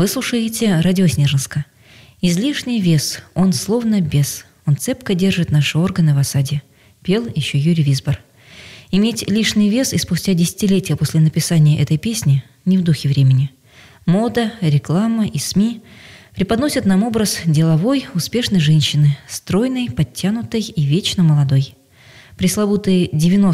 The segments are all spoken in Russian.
Вы слушаете радио Снежинска. Излишний вес, он словно бес, он цепко держит наши органы в осаде. Пел еще Юрий Висбор. Иметь лишний вес и спустя десятилетия после написания этой песни не в духе времени. Мода, реклама и СМИ преподносят нам образ деловой, успешной женщины, стройной, подтянутой и вечно молодой. Пресловутые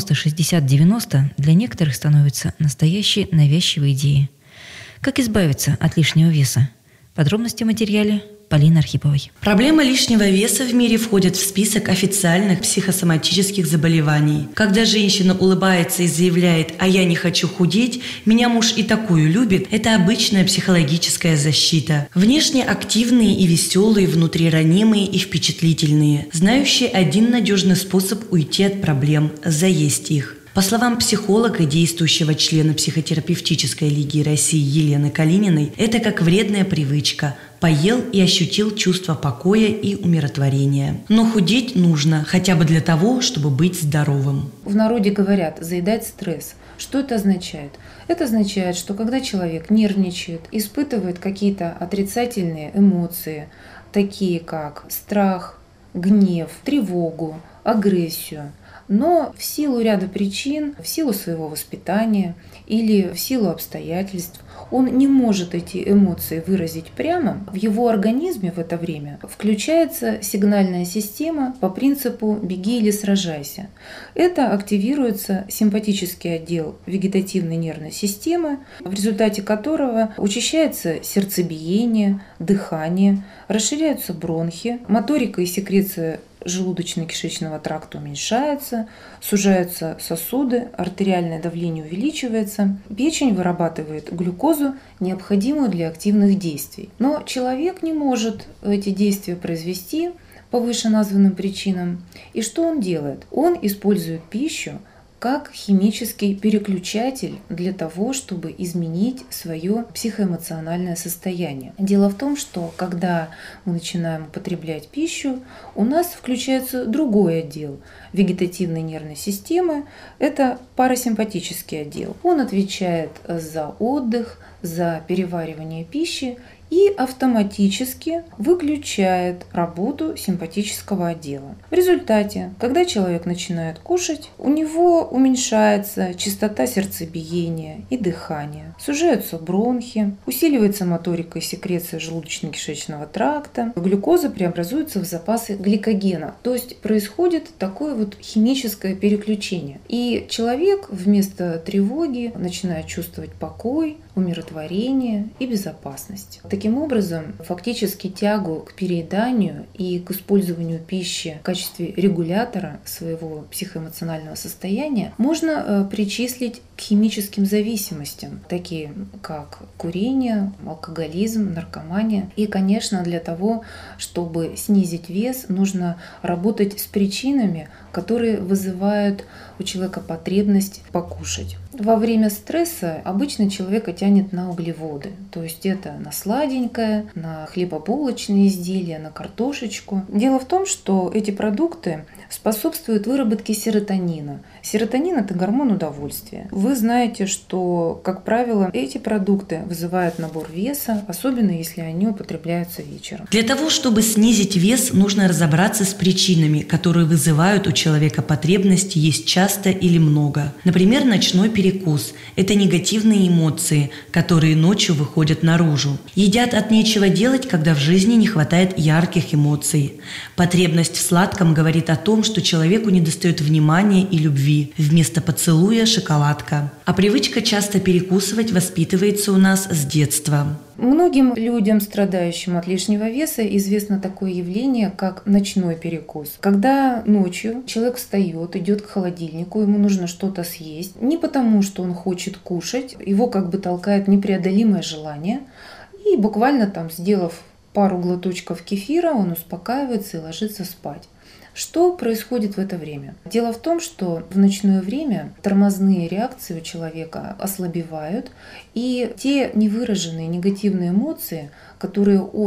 90-60-90 для некоторых становятся настоящей навязчивой идеей. Как избавиться от лишнего веса? Подробности в материале Полины Архиповой. Проблема лишнего веса в мире входит в список официальных психосоматических заболеваний. Когда женщина улыбается и заявляет «а я не хочу худеть, меня муж и такую любит», это обычная психологическая защита. Внешне активные и веселые, внутри ранимые и впечатлительные, знающие один надежный способ уйти от проблем – заесть их. По словам психолога, действующего члена психотерапевтической лиги России Елены Калининой, это как вредная привычка. Поел и ощутил чувство покоя и умиротворения. Но худеть нужно хотя бы для того, чтобы быть здоровым. В народе говорят «заедать стресс». Что это означает? Это означает, что когда человек нервничает, испытывает какие-то отрицательные эмоции, такие как страх, гнев, тревогу, агрессию, но в силу ряда причин, в силу своего воспитания или в силу обстоятельств он не может эти эмоции выразить прямо, в его организме в это время включается сигнальная система по принципу «беги или сражайся». Это активируется симпатический отдел вегетативной нервной системы, в результате которого учащается сердцебиение, дыхание, расширяются бронхи, моторика и секреция желудочно-кишечного тракта уменьшается, сужаются сосуды, артериальное давление увеличивается, печень вырабатывает глюкозу, необходимую для активных действий. Но человек не может эти действия произвести по вышеназванным причинам. И что он делает? Он использует пищу как химический переключатель для того, чтобы изменить свое психоэмоциональное состояние. Дело в том, что когда мы начинаем употреблять пищу, у нас включается другой отдел вегетативной нервной системы. Это парасимпатический отдел. Он отвечает за отдых, за переваривание пищи и автоматически выключает работу симпатического отдела. В результате, когда человек начинает кушать, у него уменьшается частота сердцебиения и дыхания, сужаются бронхи, усиливается моторика и секреция желудочно-кишечного тракта, глюкоза преобразуется в запасы гликогена. То есть происходит такое вот химическое переключение. И человек вместо тревоги начинает чувствовать покой, умиротворение и безопасность. Таким образом, фактически тягу к перееданию и к использованию пищи в качестве регулятора своего психоэмоционального состояния можно причислить к химическим зависимостям, такие как курение, алкоголизм, наркомания. И, конечно, для того, чтобы снизить вес, нужно работать с причинами, которые вызывают у человека потребность покушать. Во время стресса обычно человека тянет на углеводы, то есть это на сладенькое, на хлебобулочные изделия, на картошечку. Дело в том, что эти продукты способствуют выработке серотонина. Серотонин – это гормон удовольствия. Вы знаете, что, как правило, эти продукты вызывают набор веса, особенно если они употребляются вечером. Для того, чтобы снизить вес, нужно разобраться с причинами, которые вызывают у человека потребность есть часто или много. Например, ночной перекус – это негативные эмоции, которые ночью выходят наружу. Едят от нечего делать, когда в жизни не хватает ярких эмоций. Потребность в сладком говорит о том, что человеку недостает внимания и любви. Вместо поцелуя – шоколадка. А привычка часто перекусывать воспитывается у нас с детства. Многим людям, страдающим от лишнего веса, известно такое явление, как ночной перекус. Когда ночью человек встает, идет к холодильнику, ему нужно что-то съесть. Не потому, что он хочет кушать, его как бы толкает непреодолимое желание. И буквально там, сделав пару глоточков кефира, он успокаивается и ложится спать. Что происходит в это время? Дело в том, что в ночное время тормозные реакции у человека ослабевают, и те невыраженные негативные эмоции, которые он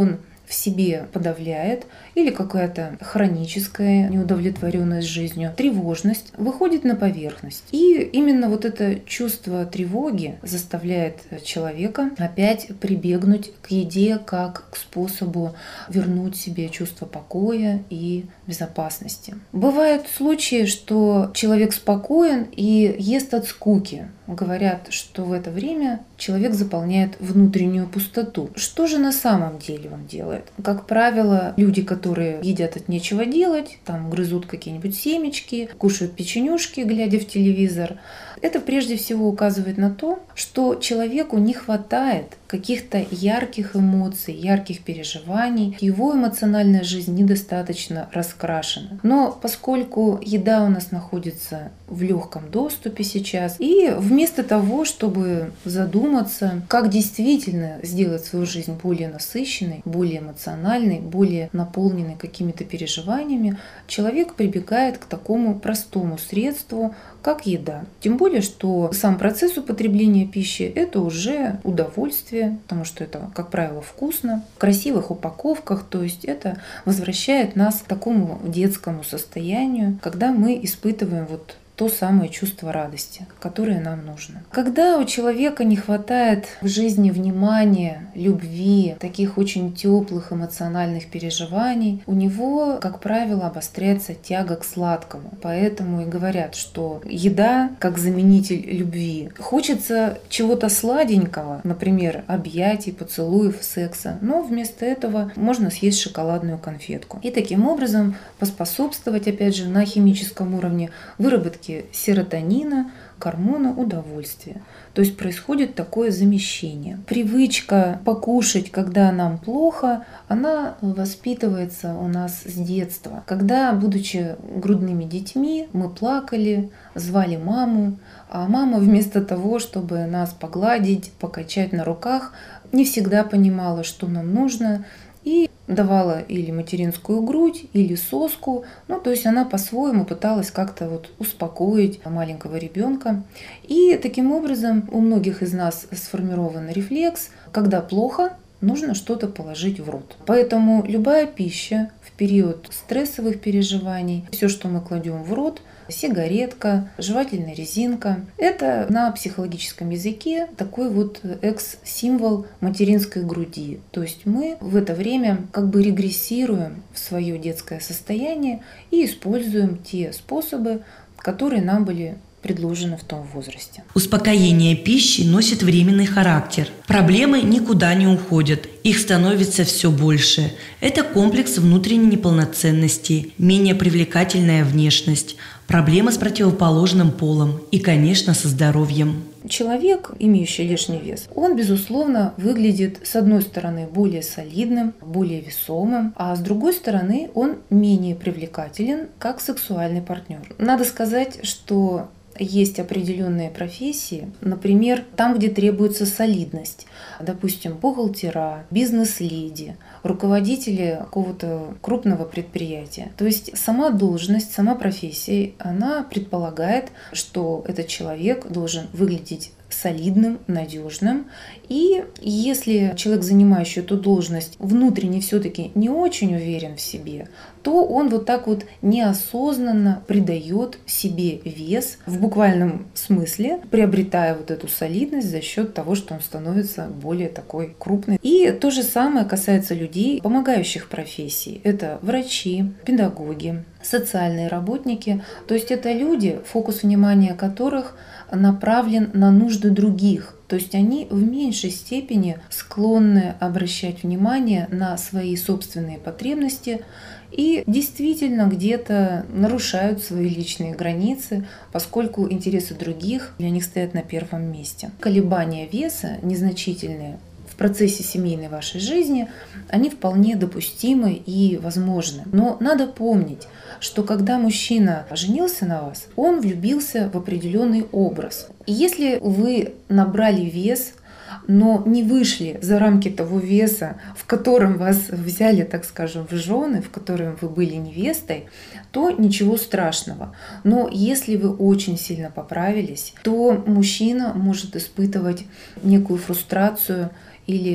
в себе подавляет, или какая-то хроническая неудовлетворенность жизнью, тревожность выходит на поверхность. И именно вот это чувство тревоги заставляет человека опять прибегнуть к еде как к способу вернуть себе чувство покоя и безопасности. Бывают случаи, что человек спокоен и ест от скуки. Говорят, что в это время человек заполняет внутреннюю пустоту. Что же на самом деле он делает? Как правило, люди, которые едят от нечего делать, там грызут какие-нибудь семечки, кушают печенюшки, глядя в телевизор, это прежде всего указывает на то, что человеку не хватает каких-то ярких эмоций, ярких переживаний. Его эмоциональная жизнь недостаточно раскрашена. Но поскольку еда у нас находится в легком доступе сейчас, и вместо того, чтобы задуматься, как действительно сделать свою жизнь более насыщенной, более эмоциональной, более наполненной какими-то переживаниями, человек прибегает к такому простому средству, как еда. Тем более, что сам процесс употребления пищи – это уже удовольствие, потому что это, как правило, вкусно, в красивых упаковках, то есть это возвращает нас к такому детскому состоянию, когда мы испытываем вот то самое чувство радости, которое нам нужно. Когда у человека не хватает в жизни внимания, любви, таких очень теплых эмоциональных переживаний, у него, как правило, обостряется тяга к сладкому. Поэтому и говорят, что еда как заменитель любви. Хочется чего-то сладенького, например, объятий, поцелуев, секса, но вместо этого можно съесть шоколадную конфетку. И таким образом поспособствовать, опять же, на химическом уровне выработке серотонина, гормона удовольствия. То есть происходит такое замещение. Привычка покушать, когда нам плохо, она воспитывается у нас с детства. Когда, будучи грудными детьми, мы плакали, звали маму, а мама вместо того, чтобы нас погладить, покачать на руках, не всегда понимала, что нам нужно, и давала или материнскую грудь, или соску. То есть она по-своему пыталась как-то вот успокоить маленького ребенка. И таким образом у многих из нас сформирован рефлекс, когда плохо, нужно что-то положить в рот. Поэтому любая пища в период стрессовых переживаний, все, что мы кладем в рот, сигаретка, жевательная резинка, это на психологическом языке такой вот экс-символ материнской груди. То есть мы в это время как бы регрессируем в свое детское состояние и используем те способы, которые нам были предложены в том возрасте. Успокоение пищи носит временный характер. Проблемы никуда не уходят, их становится все больше. Это комплекс внутренней неполноценности, менее привлекательная внешность, проблемы с противоположным полом и, конечно, со здоровьем. Человек, имеющий лишний вес, он, безусловно, выглядит, с одной стороны, более солидным, более весомым, а с другой стороны, он менее привлекателен как сексуальный партнер. Надо сказать, что есть определенные профессии, например, там, где требуется солидность. Допустим, бухгалтера, бизнес-леди, руководители какого-то крупного предприятия. То есть сама должность, сама профессия, она предполагает, что этот человек должен выглядеть солидным, надежным. И если человек, занимающий эту должность, внутренне все-таки не очень уверен в себе, то он вот так вот неосознанно придает себе вес в буквальном смысле, приобретая вот эту солидность за счет того, что он становится более такой крупный. И то же самое касается людей, помогающих профессий. Это врачи, педагоги, социальные работники. То есть это люди, фокус внимания которых направлен на нужды других. То есть они в меньшей степени склонны обращать внимание на свои собственные потребности и действительно где-то нарушают свои личные границы, поскольку интересы других для них стоят на первом месте. Колебания веса незначительные в процессе семейной вашей жизни, они вполне допустимы и возможны. Но надо помнить, что когда мужчина женился на вас, он влюбился в определенный образ. И если вы набрали вес, но не вышли за рамки того веса, в котором вас взяли, так скажем, в жены, в котором вы были невестой, то ничего страшного. Но если вы очень сильно поправились, то мужчина может испытывать некую фрустрацию или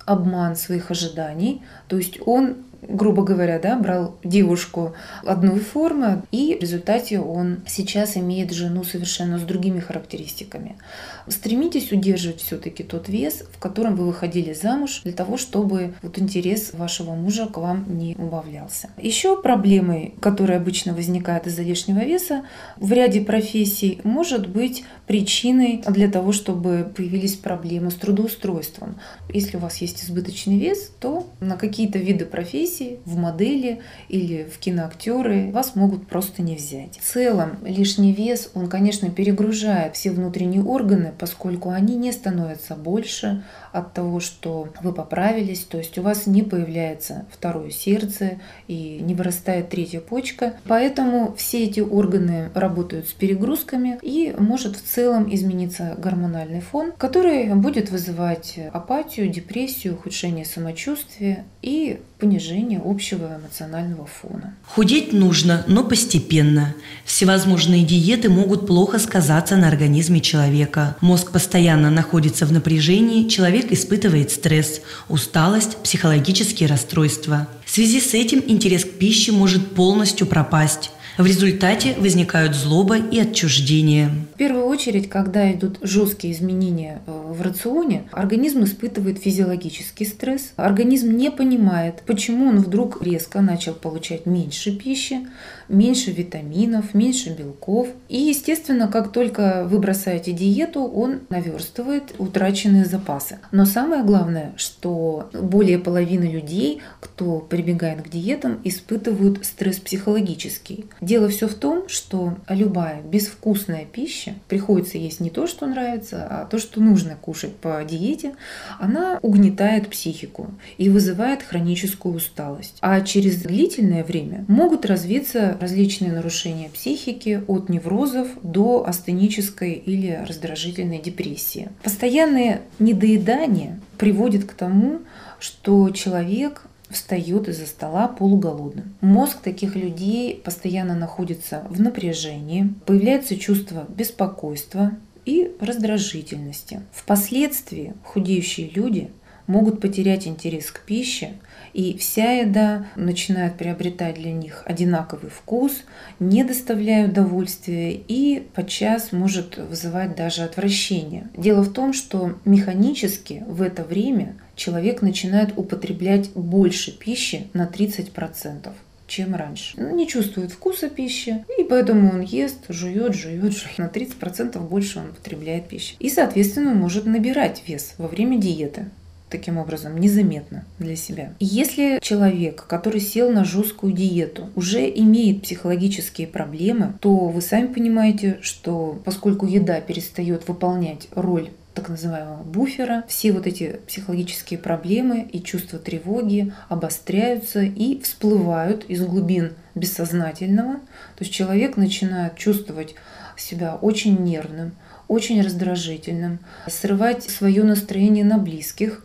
обман своих ожиданий, то есть он, грубо говоря, брал девушку одной формы, и в результате он сейчас имеет жену совершенно с другими характеристиками. Стремитесь удерживать все-таки тот вес, в котором вы выходили замуж, для того, чтобы интерес вашего мужа к вам не убавлялся. Еще проблемой, которая обычно возникает из-за лишнего веса, в ряде профессий может быть причиной для того, чтобы появились проблемы с трудоустройством. Если у вас есть избыточный вес, то на какие-то виды профессий, в модели или в киноактеры вас могут просто не взять. В целом, лишний вес, он, конечно, перегружает все внутренние органы, поскольку они не становятся больше от того, что вы поправились, то есть у вас не появляется второе сердце и не вырастает третья почка. Поэтому все эти органы работают с перегрузками, и может в целом измениться гормональный фон, который будет вызывать апатию, депрессию, ухудшение самочувствия и понижение общего эмоционального фона. Худеть нужно, но постепенно. Всевозможные диеты могут плохо сказаться на организме человека. Мозг постоянно находится в напряжении, человек испытывает стресс, усталость, психологические расстройства. В связи с этим интерес к пище может полностью пропасть. В результате возникают злоба и отчуждение. В первую очередь, когда идут жесткие изменения в рационе, организм испытывает физиологический стресс. Организм не понимает, почему он вдруг резко начал получать меньше пищи, меньше витаминов, меньше белков. И, естественно, как только вы бросаете диету, он наверстывает утраченные запасы. Но самое главное, что более половины людей, кто прибегает к диетам, испытывают стресс психологический. Дело все в том, что любая безвкусная пища, приходится есть не то, что нравится, а то, что нужно кушать по диете, она угнетает психику и вызывает хроническую усталость. А через длительное время могут развиться различные нарушения психики, от неврозов до астенической или раздражительной депрессии. Постоянное недоедание приводит к тому, что человек встает из-за стола полуголодным. Мозг таких людей постоянно находится в напряжении, появляется чувство беспокойства и раздражительности. Впоследствии худеющие люди могут потерять интерес к пище, и вся еда начинает приобретать для них одинаковый вкус, не доставляя удовольствия и подчас может вызывать даже отвращение. Дело в том, что механически в это время человек начинает употреблять больше пищи на 30%. Чем раньше. Не чувствует вкуса пищи, и поэтому он ест, жует. На 30% больше он потребляет пищи. И, соответственно, может набирать вес во время диеты. Таким образом, незаметно для себя. Если человек, который сел на жесткую диету, уже имеет психологические проблемы, то вы сами понимаете, что поскольку еда перестает выполнять роль так называемого буфера, все эти психологические проблемы и чувства тревоги обостряются и всплывают из глубин бессознательного. То есть человек начинает чувствовать себя очень нервным, очень раздражительным, срывать свое настроение на близких.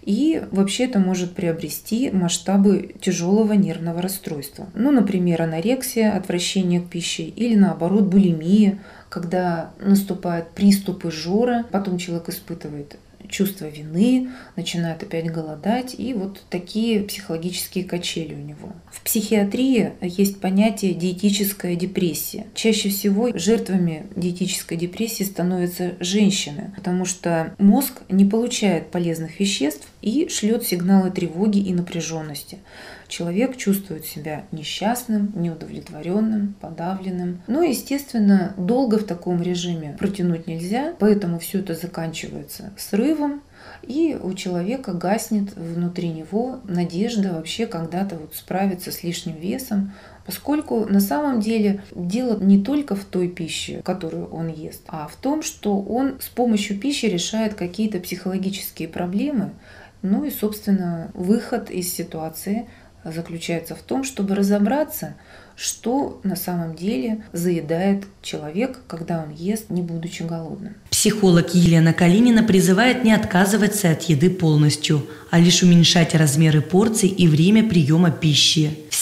И вообще это может приобрести масштабы тяжелого нервного расстройства. Например, анорексия, отвращение к пище или наоборот булимия, когда наступают приступы жора, потом человек испытывает чувство вины, начинает опять голодать, и такие психологические качели у него. В психиатрии есть понятие диетическая депрессия. Чаще всего жертвами диетической депрессии становятся женщины, потому что мозг не получает полезных веществ и шлет сигналы тревоги и напряженности. Человек чувствует себя несчастным, неудовлетворенным, подавленным. Естественно, долго в таком режиме протянуть нельзя, поэтому все это заканчивается срывом, и у человека гаснет внутри него надежда вообще когда-то справиться с лишним весом, поскольку на самом деле дело не только в той пище, которую он ест, а в том, что он с помощью пищи решает какие-то психологические проблемы. И, собственно, выход из ситуации заключается в том, чтобы разобраться, что на самом деле заедает человек, когда он ест, не будучи голодным. Психолог Елена Калинина призывает не отказываться от еды полностью, а лишь уменьшать размеры порций и время приема пищи.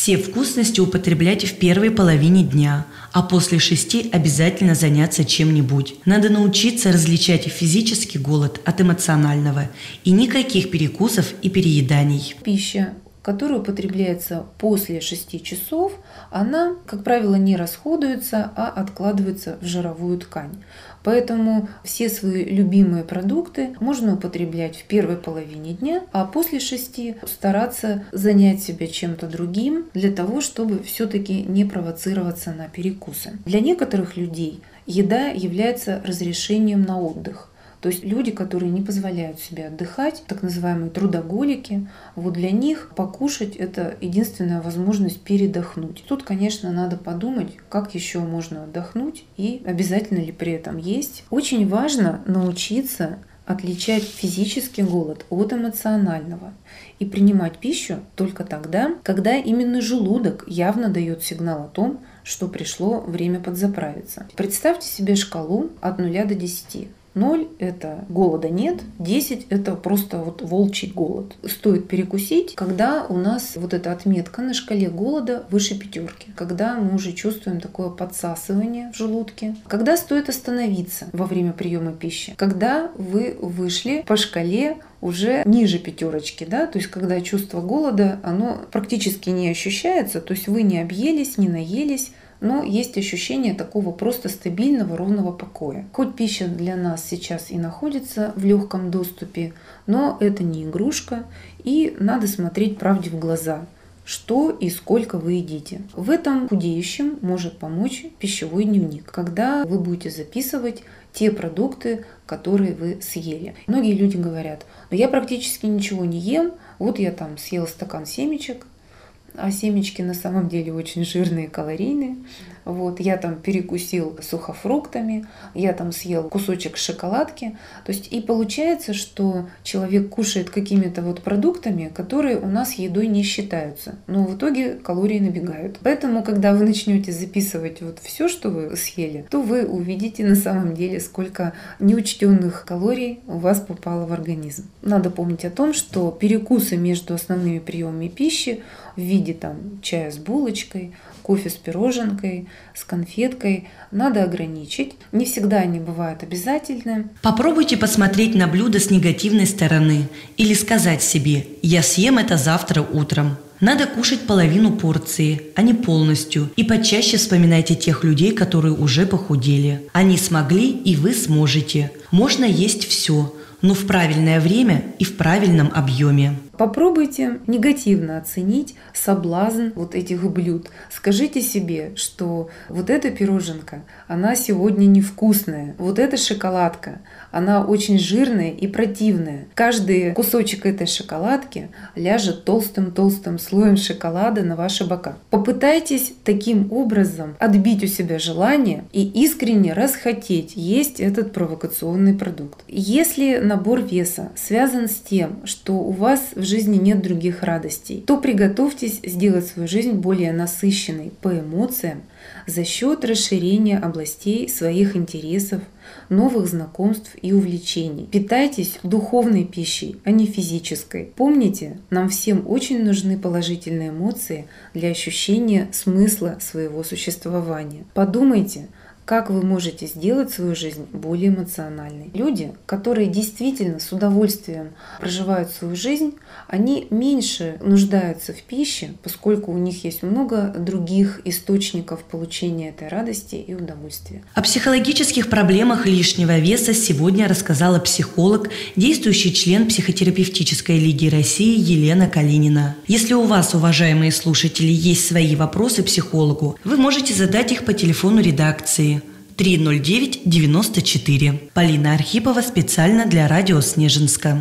Все вкусности употреблять в первой половине дня, а после 6 обязательно заняться чем-нибудь. Надо научиться различать физический голод от эмоционального. И никаких перекусов и перееданий. Пища, которая употребляется после 6 часов, она, как правило, не расходуется, а откладывается в жировую ткань. Поэтому все свои любимые продукты можно употреблять в первой половине дня, а после 6 стараться занять себя чем-то другим для того, чтобы все-таки не провоцироваться на перекусы. Для некоторых людей еда является разрешением на отдых. То есть люди, которые не позволяют себе отдыхать, так называемые трудоголики, вот для них покушать – это единственная возможность передохнуть. Тут, конечно, надо подумать, как еще можно отдохнуть и обязательно ли при этом есть. Очень важно научиться отличать физический голод от эмоционального и принимать пищу только тогда, когда именно желудок явно дает сигнал о том, что пришло время подзаправиться. Представьте себе шкалу от 0 до 10. 0 – это голода нет, 10 – это просто вот волчий голод. Стоит перекусить, когда у нас вот эта отметка на шкале голода выше 5, когда мы уже чувствуем такое подсасывание в желудке. Когда стоит остановиться во время приема пищи? Когда вы вышли по шкале уже ниже 5, да, то есть когда чувство голода, оно практически не ощущается, то есть вы не объелись, не наелись, но есть ощущение такого просто стабильного, ровного покоя. Хоть пища для нас сейчас и находится в легком доступе, но это не игрушка, и надо смотреть правде в глаза, что и сколько вы едите. В этом худеющем может помочь пищевой дневник, когда вы будете записывать те продукты, которые вы съели. Многие люди говорят: но я практически ничего не ем, вот я там съел стакан семечек, а семечки на самом деле очень жирные, калорийные. Вот, я там перекусил сухофруктами, я там съел кусочек шоколадки. То есть и получается, что человек кушает какими-то вот продуктами, которые у нас едой не считаются. Но в итоге калории набегают. Поэтому, когда вы начнете записывать вот все, что вы съели, то вы увидите на самом деле, сколько неучтенных калорий у вас попало в организм. Надо помнить о том, что перекусы между основными приемами пищи в виде там чая с булочкой, кофе с пироженкой, с конфеткой надо ограничить. Не всегда они бывают обязательны. Попробуйте посмотреть на блюдо с негативной стороны или сказать себе: «Я съем это завтра утром». Надо кушать половину порции, а не полностью. И почаще вспоминайте тех людей, которые уже похудели. Они смогли, и вы сможете. Можно есть все, но в правильное время и в правильном объеме. Попробуйте негативно оценить соблазн вот этих блюд. Скажите себе, что вот эта пироженка, она сегодня невкусная. Вот эта шоколадка, она очень жирная и противная. Каждый кусочек этой шоколадки ляжет толстым-толстым слоем шоколада на ваши бока. Попытайтесь таким образом отбить у себя желание и искренне расхотеть есть этот провокационный продукт. Если набор веса связан с тем, что у вас в жизни нет других радостей, то приготовьтесь сделать свою жизнь более насыщенной по эмоциям за счет расширения областей своих интересов, новых знакомств и увлечений. Питайтесь духовной пищей, а не физической. Помните, нам всем очень нужны положительные эмоции для ощущения смысла своего существования. Подумайте, как вы можете сделать свою жизнь более эмоциональной. Люди, которые действительно с удовольствием проживают свою жизнь, они меньше нуждаются в пище, поскольку у них есть много других источников получения этой радости и удовольствия. О психологических проблемах лишнего веса сегодня рассказала психолог, действующий член Психотерапевтической лиги России Елена Калинина. Если у вас, уважаемые слушатели, есть свои вопросы психологу, вы можете задать их по телефону редакции 309-94. Полина Архипова специально для радио Снежинска.